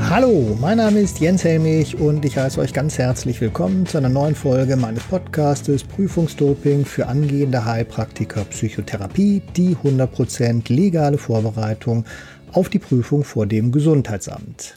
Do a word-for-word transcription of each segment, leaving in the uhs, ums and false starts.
Hallo, mein Name ist Jens Helmich und ich heiße euch ganz herzlich willkommen zu einer neuen Folge meines Podcastes Prüfungsdoping für angehende Heilpraktiker Psychotherapie, die hundert Prozent legale Vorbereitung auf die Prüfung vor dem Gesundheitsamt.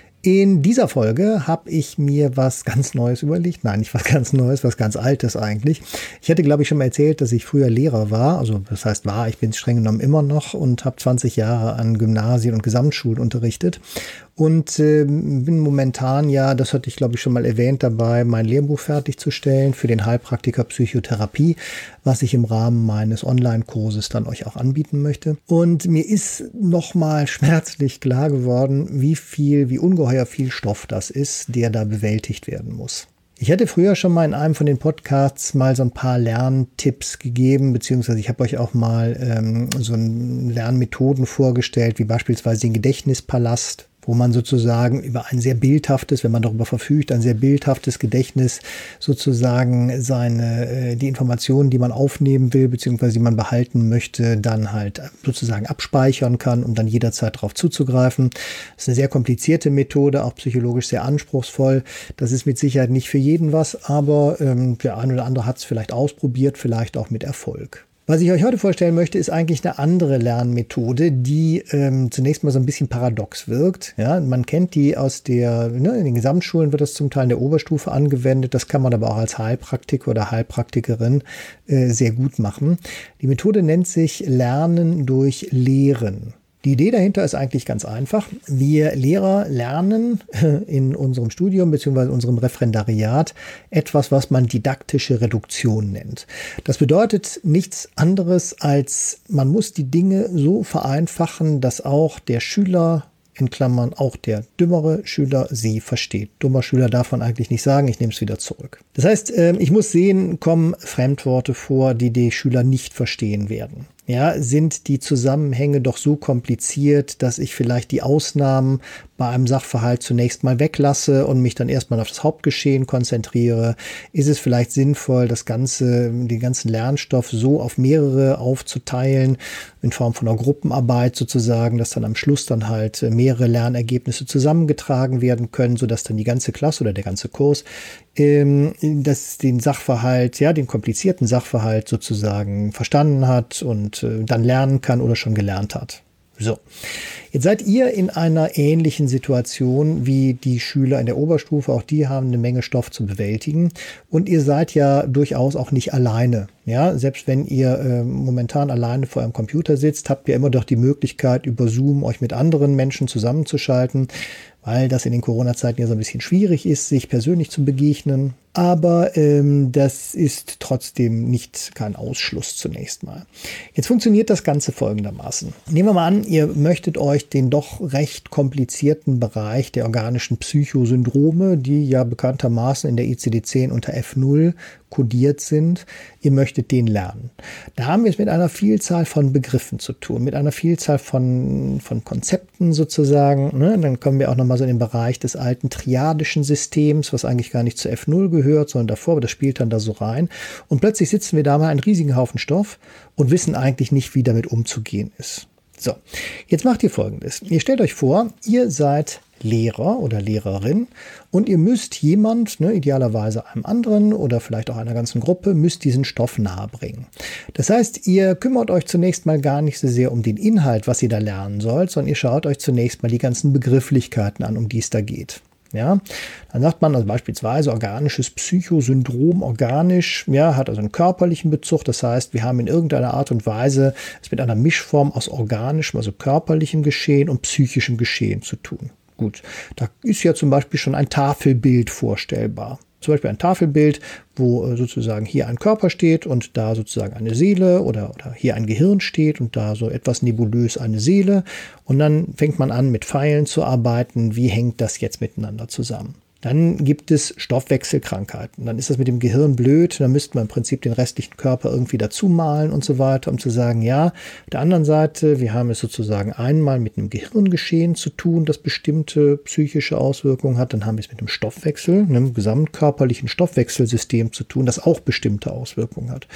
In dieser Folge habe ich mir was ganz Neues überlegt. Nein, nicht was ganz Neues, was ganz Altes eigentlich. Ich hätte, glaube ich, schon mal erzählt, dass ich früher Lehrer war. Also das heißt war, ich bin streng genommen immer noch und habe zwanzig Jahre an Gymnasien und Gesamtschulen unterrichtet. Und äh, bin momentan, ja, das hatte ich, glaube ich, schon mal erwähnt, dabei, mein Lehrbuch fertigzustellen für den Heilpraktiker Psychotherapie, was ich im Rahmen meines Online-Kurses dann euch auch anbieten möchte. Und mir ist nochmal schmerzlich klar geworden, wie viel, wie ungeheuer viel Stoff das ist, der da bewältigt werden muss. Ich hatte früher schon mal in einem von den Podcasts mal so ein paar Lerntipps gegeben, beziehungsweise ich habe euch auch mal ähm, so ein Lernmethoden vorgestellt, wie beispielsweise den Gedächtnispalast, wo man sozusagen über ein sehr bildhaftes, wenn man darüber verfügt, ein sehr bildhaftes Gedächtnis sozusagen seine, die Informationen, die man aufnehmen will, beziehungsweise die man behalten möchte, dann halt sozusagen abspeichern kann, um dann jederzeit darauf zuzugreifen. Das ist eine sehr komplizierte Methode, auch psychologisch sehr anspruchsvoll. Das ist mit Sicherheit nicht für jeden was, aber ähm, der eine oder andere hat es vielleicht ausprobiert, vielleicht auch mit Erfolg. Was ich euch heute vorstellen möchte, ist eigentlich eine andere Lernmethode, die ähm, zunächst mal so ein bisschen paradox wirkt. Ja, man kennt die aus der, ne, in den Gesamtschulen wird das zum Teil in der Oberstufe angewendet. Das kann man aber auch als Heilpraktiker oder Heilpraktikerin äh, sehr gut machen. Die Methode nennt sich Lernen durch Lehren. Die Idee dahinter ist eigentlich ganz einfach. Wir Lehrer lernen in unserem Studium bzw. unserem Referendariat etwas, was man didaktische Reduktion nennt. Das bedeutet nichts anderes als, man muss die Dinge so vereinfachen, dass auch der Schüler, in Klammern auch der dümmere Schüler, sie versteht. Dummer Schüler darf man eigentlich nicht sagen, ich nehme es wieder zurück. Das heißt, ich muss sehen, kommen Fremdworte vor, die die Schüler nicht verstehen werden. Ja, sind die Zusammenhänge doch so kompliziert, dass ich vielleicht die Ausnahmen bei einem Sachverhalt zunächst mal weglasse und mich dann erstmal auf das Hauptgeschehen konzentriere? Ist es vielleicht sinnvoll, das Ganze, den ganzen Lernstoff so auf mehrere aufzuteilen, in Form von einer Gruppenarbeit sozusagen, dass dann am Schluss dann halt mehrere Lernergebnisse zusammengetragen werden können, sodass dann die ganze Klasse oder der ganze Kurs ähm, das, den Sachverhalt, ja, den komplizierten Sachverhalt sozusagen verstanden hat und äh, dann lernen kann oder schon gelernt hat. So, jetzt seid ihr in einer ähnlichen Situation wie die Schüler in der Oberstufe. Auch die haben eine Menge Stoff zu bewältigen und ihr seid ja durchaus auch nicht alleine. Ja, selbst wenn ihr äh, momentan alleine vor eurem Computer sitzt, habt ihr immer doch die Möglichkeit, über Zoom euch mit anderen Menschen zusammenzuschalten, weil das in den Corona-Zeiten ja so ein bisschen schwierig ist, sich persönlich zu begegnen. Aber ähm, das ist trotzdem nicht kein Ausschluss zunächst mal. Jetzt funktioniert das Ganze folgendermaßen. Nehmen wir mal an, ihr möchtet euch den doch recht komplizierten Bereich der organischen Psychosyndrome, die ja bekanntermaßen in der I C D zehn unter F null kodiert sind, ihr möchtet den lernen. Da haben wir es mit einer Vielzahl von Begriffen zu tun, mit einer Vielzahl von, von Konzepten sozusagen. Ne? Dann kommen wir auch nochmal so in den Bereich des alten triadischen Systems, was eigentlich gar nicht zu F null gehört, sondern davor, aber das spielt dann da so rein. Und plötzlich sitzen wir da mal einen riesigen Haufen Stoff und wissen eigentlich nicht, wie damit umzugehen ist. So, jetzt macht ihr Folgendes. Ihr stellt euch vor, ihr seid Lehrer oder Lehrerin und ihr müsst jemand, ne, idealerweise einem anderen oder vielleicht auch einer ganzen Gruppe, müsst diesen Stoff nahebringen. Das heißt, ihr kümmert euch zunächst mal gar nicht so sehr um den Inhalt, was ihr da lernen sollt, sondern ihr schaut euch zunächst mal die ganzen Begrifflichkeiten an, um die es da geht. Ja, dann sagt man also beispielsweise organisches Psychosyndrom, organisch, ja, hat also einen körperlichen Bezug. Das heißt, wir haben in irgendeiner Art und Weise es mit einer Mischform aus organischem, also körperlichem Geschehen und psychischem Geschehen zu tun. Gut, da ist ja zum Beispiel schon ein Tafelbild vorstellbar. Zum Beispiel ein Tafelbild, wo sozusagen hier ein Körper steht und da sozusagen eine Seele oder, oder hier ein Gehirn steht und da so etwas nebulös eine Seele. Und dann fängt man an, mit Pfeilen zu arbeiten. Wie hängt das jetzt miteinander zusammen? Dann gibt es Stoffwechselkrankheiten. Dann ist das mit dem Gehirn blöd. Dann müsste man im Prinzip den restlichen Körper irgendwie dazu malen und so weiter, um zu sagen, ja, auf der anderen Seite, wir haben es sozusagen einmal mit einem Gehirngeschehen zu tun, das bestimmte psychische Auswirkungen hat. Dann haben wir es mit einem Stoffwechsel, einem gesamtkörperlichen Stoffwechselsystem zu tun, das auch bestimmte Auswirkungen hat.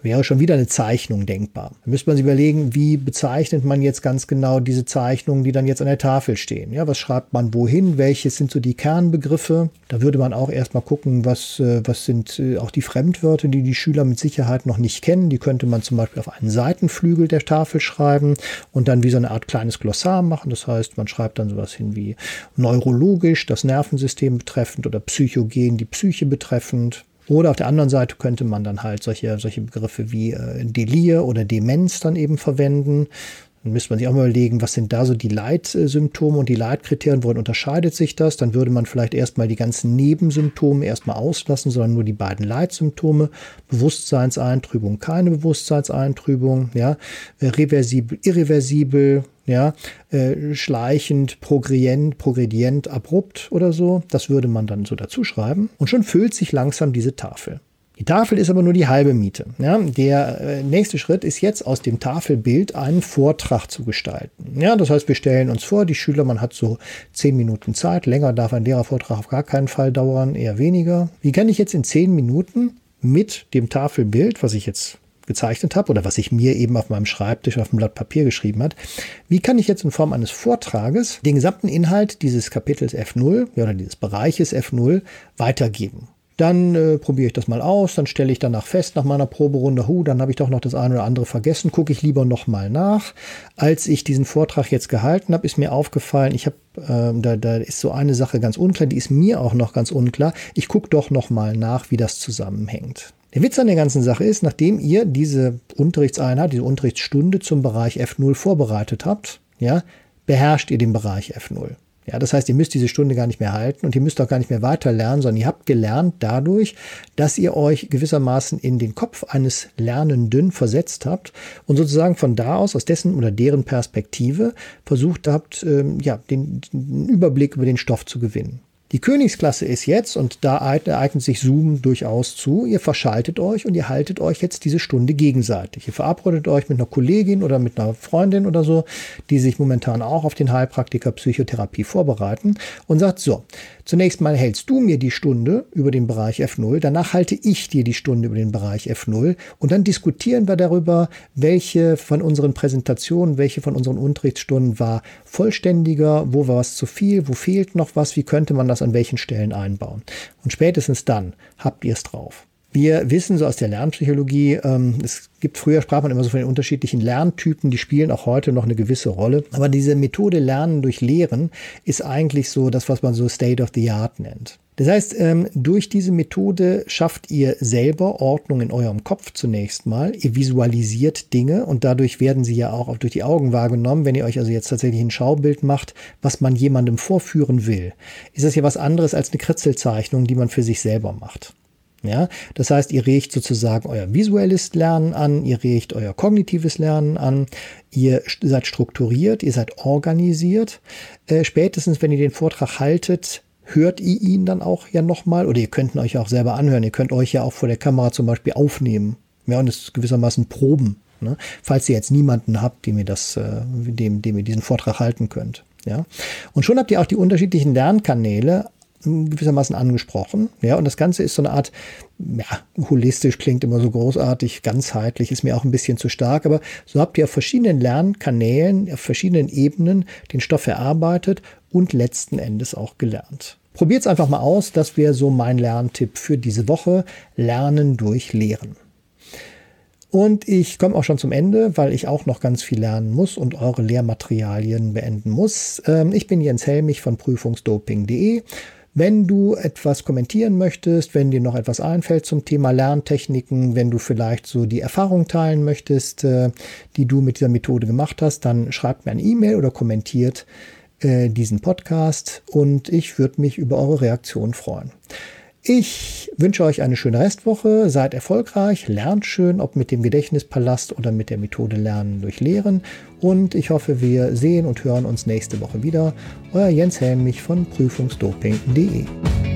Wäre schon wieder eine Zeichnung denkbar. Da müsste man sich überlegen, wie bezeichnet man jetzt ganz genau diese Zeichnungen, die dann jetzt an der Tafel stehen. Ja, was schreibt man wohin? Welches sind so die Kernbegriffe? Da würde man auch erstmal gucken, was, was sind auch die Fremdwörter, die die Schüler mit Sicherheit noch nicht kennen. Die könnte man zum Beispiel auf einen Seitenflügel der Tafel schreiben und dann wie so eine Art kleines Glossar machen. Das heißt, man schreibt dann sowas hin wie neurologisch, das Nervensystem betreffend, oder psychogen, die Psyche betreffend. Oder auf der anderen Seite könnte man dann halt solche, solche Begriffe wie äh, Delir oder Demenz dann eben verwenden. Dann müsste man sich auch mal überlegen, was sind da so die Leitsymptome und die Leitkriterien, worin unterscheidet sich das? Dann würde man vielleicht erstmal die ganzen Nebensymptome erstmal auslassen, sondern nur die beiden Leitsymptome. Bewusstseinseintrübung, keine Bewusstseinseintrübung, ja, reversibel, irreversibel, ja, äh, schleichend, progredient, progredient, abrupt oder so. Das würde man dann so dazu schreiben. Und schon füllt sich langsam diese Tafel. Die Tafel ist aber nur die halbe Miete. Ja, der äh, nächste Schritt ist jetzt, aus dem Tafelbild einen Vortrag zu gestalten. Ja, das heißt, wir stellen uns vor, die Schüler, man hat so zehn Minuten Zeit. Länger darf ein Lehrervortrag auf gar keinen Fall dauern, eher weniger. Wie kann ich jetzt in zehn Minuten mit dem Tafelbild, was ich jetzt gezeichnet habe oder was ich mir eben auf meinem Schreibtisch auf dem Blatt Papier geschrieben habe, wie kann ich jetzt in Form eines Vortrages den gesamten Inhalt dieses Kapitels F null, ja, oder dieses Bereiches F null weitergeben? Dann äh, probiere ich das mal aus, dann stelle ich danach fest nach meiner Proberunde, hu, dann habe ich doch noch das eine oder andere vergessen, gucke ich lieber nochmal nach. Als ich diesen Vortrag jetzt gehalten habe, ist mir aufgefallen, ich habe, äh, da, da ist so eine Sache ganz unklar, die ist mir auch noch ganz unklar. Ich gucke doch nochmal nach, wie das zusammenhängt. Der Witz an der ganzen Sache ist, nachdem ihr diese Unterrichtseinheit, diese Unterrichtsstunde zum Bereich F null vorbereitet habt, ja, beherrscht ihr den Bereich F null. Ja, das heißt, ihr müsst diese Stunde gar nicht mehr halten und ihr müsst auch gar nicht mehr weiter lernen, sondern ihr habt gelernt dadurch, dass ihr euch gewissermaßen in den Kopf eines Lernenden versetzt habt und sozusagen von da aus, aus dessen oder deren Perspektive, versucht habt, ähm, ja, den, den Überblick über den Stoff zu gewinnen. Die Königsklasse ist jetzt, und da eignet sich Zoom durchaus zu, ihr verschaltet euch und ihr haltet euch jetzt diese Stunde gegenseitig. Ihr verabredet euch mit einer Kollegin oder mit einer Freundin oder so, die sich momentan auch auf den Heilpraktiker Psychotherapie vorbereiten und sagt, so, zunächst mal hältst du mir die Stunde über den Bereich F null, danach halte ich dir die Stunde über den Bereich F null und dann diskutieren wir darüber, welche von unseren Präsentationen, welche von unseren Unterrichtsstunden war vollständiger, wo war was zu viel, wo fehlt noch was, wie könnte man das an welchen Stellen einbauen. Und spätestens dann habt ihr es drauf. Wir wissen so aus der Lernpsychologie, ähm, es gibt, früher sprach man immer so von den unterschiedlichen Lerntypen, die spielen auch heute noch eine gewisse Rolle. Aber diese Methode Lernen durch Lehren ist eigentlich so das, was man so State of the Art nennt. Das heißt, ähm, durch diese Methode schafft ihr selber Ordnung in eurem Kopf zunächst mal. Ihr visualisiert Dinge und dadurch werden sie ja auch durch die Augen wahrgenommen. Wenn ihr euch also jetzt tatsächlich ein Schaubild macht, was man jemandem vorführen will, ist das ja was anderes als eine Kritzelzeichnung, die man für sich selber macht. Ja, das heißt, ihr regt sozusagen euer visuelles Lernen an, ihr regt euer kognitives Lernen an, ihr seid strukturiert, ihr seid organisiert. Äh, spätestens, wenn ihr den Vortrag haltet, hört ihr ihn dann auch ja nochmal, oder ihr könnt ihn euch auch selber anhören. Ihr könnt euch ja auch vor der Kamera zum Beispiel aufnehmen, ja, und es gewissermaßen proben, ne? Falls ihr jetzt niemanden habt, dem ihr das, äh, dem, dem ihr diesen Vortrag halten könnt. Ja, und schon habt ihr auch die unterschiedlichen Lernkanäle gewissermaßen angesprochen. Ja, und das Ganze ist so eine Art, ja, holistisch klingt immer so großartig, ganzheitlich ist mir auch ein bisschen zu stark, aber so habt ihr auf verschiedenen Lernkanälen, auf verschiedenen Ebenen den Stoff erarbeitet und letzten Endes auch gelernt. Probiert es einfach mal aus, das wäre so mein Lerntipp für diese Woche, Lernen durch Lehren. Und ich komme auch schon zum Ende, weil ich auch noch ganz viel lernen muss und eure Lehrmaterialien beenden muss. Ich bin Jens Helmich von prüfungsdoping punkt de. Wenn du etwas kommentieren möchtest, wenn dir noch etwas einfällt zum Thema Lerntechniken, wenn du vielleicht so die Erfahrung teilen möchtest, die du mit dieser Methode gemacht hast, dann schreibt mir eine E-Mail oder kommentiert diesen Podcast und ich würde mich über eure Reaktion freuen. Ich wünsche euch eine schöne Restwoche, seid erfolgreich, lernt schön, ob mit dem Gedächtnispalast oder mit der Methode Lernen durch Lehren und ich hoffe, wir sehen und hören uns nächste Woche wieder. Euer Jens Helmich von prüfungsdoping punkt de.